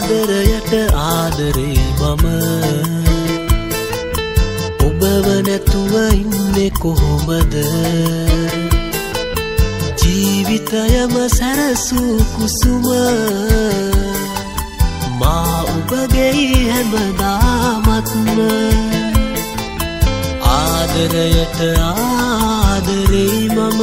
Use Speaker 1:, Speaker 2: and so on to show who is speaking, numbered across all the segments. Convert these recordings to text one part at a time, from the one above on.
Speaker 1: ආදරයට ආදරේ මම ඔබව නැතුව ඉන්නේ කොහොමද ජීවිතයම සැරසූ කුසුම මා ඔබගේ හැමදාමත්ම ආදරයට ආදරේ මම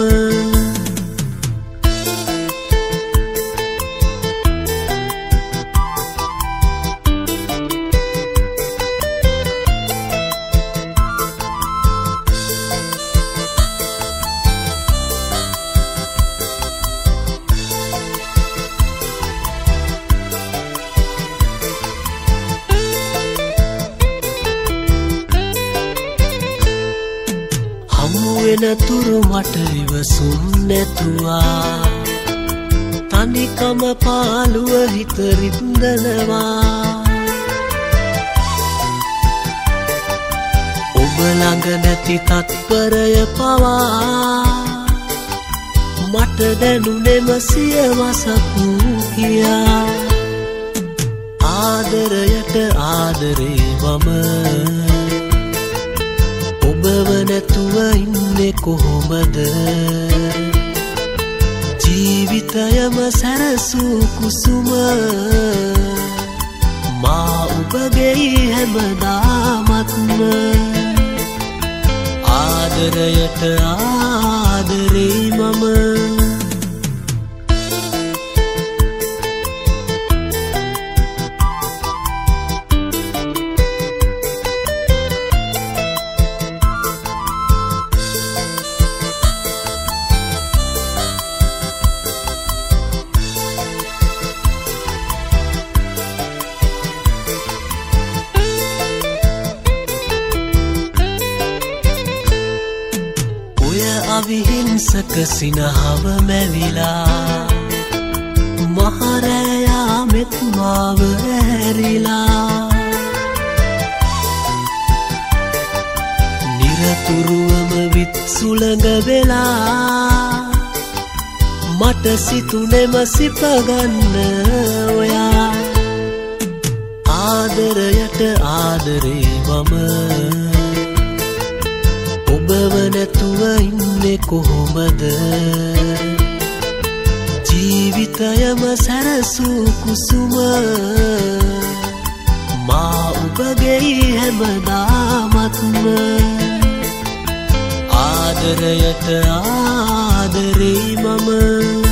Speaker 1: වෙනතුරු මට ඉවසුම් නැතුවා තනිකම පාළුව හිත රිද්දනවා ඔබ ළඟ නැති තත්පරය පවා මට දැනුනේම සියවසක් කියා ආදරයට ආදරේ මම ඔබව නැතුව ඉන්නේ කොහොමද ජීවිතයම සැරසූ කුසුම මා ඔබගේ හැමදාමත්ම ආදරයට ආදරේ මම අවිහිංසක සිනහව මැවිලා මහරයා මෙත් මාව ඇරිලා නිරතුරුවම විත් සුළඟ වෙලා මට සිතුනෙම සිපගන්න ඔයා ආදරයට ආදරේ මම ඔබව නැතුව ඉන්නේ කොහොමද ජීවිතයම සැරසූ කුසුම මා ඔබගේ හැමදාමත්ම ආදරයට ආදරේ මම